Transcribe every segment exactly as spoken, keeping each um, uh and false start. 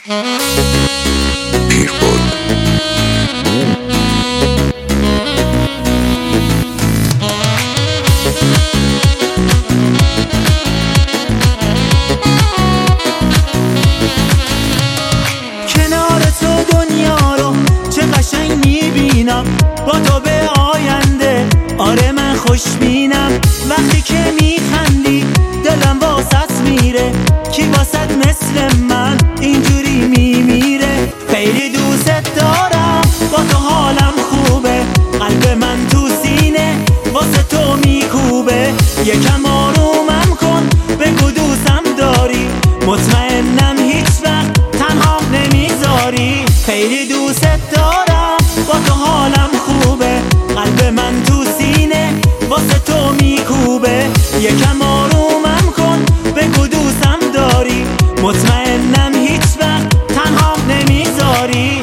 کنار تو دنیا رو چه قشنگ میبینم، با تو به آینده آره من خوشبینم. وقتی که میخندی دلم واسط میره، کی واسط مثل من اینجوری میمیره. خیلی دوست دارم با تو حالم خوبه، قلب من تو سینه واسه تو میکوبه. یکم آرومم کن بگو دوستم داری، مطمئنم هیچ وقت تنها نمیذاری. خیلی دوست دارم با تو حالم خوبه، قلب من تو سینه واسه تو میکوبه. یکم آرومم کن بگو دوستم داری، مطمئنم هیچ وقت تنها نمیذاری.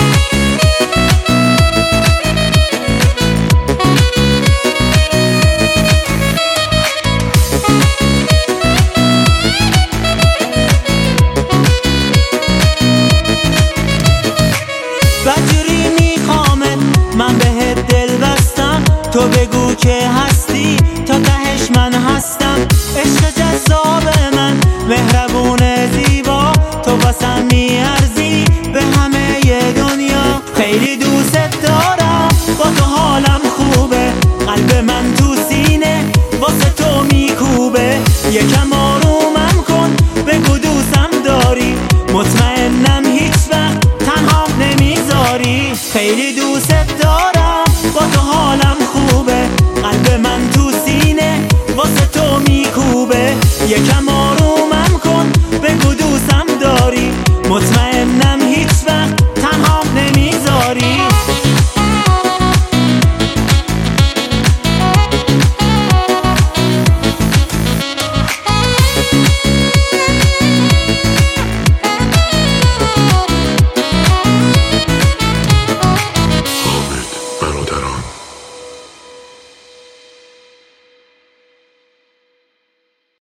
بدجوری میخوامت من بهت دل بستم، تو بگو که هستی تا تهش من هستم. عشق جذاب من مهربون زیبا، تو واسم میارزی به همه ی دنیا. خیلی دوست دارم با تو حالم خوبه، قلب من تو سینه واسه تو میکوبه. یکم آرومم کن بگو دوستم داری، مطمئنم هیچ وقت تنها نمیذاری. خیلی دوست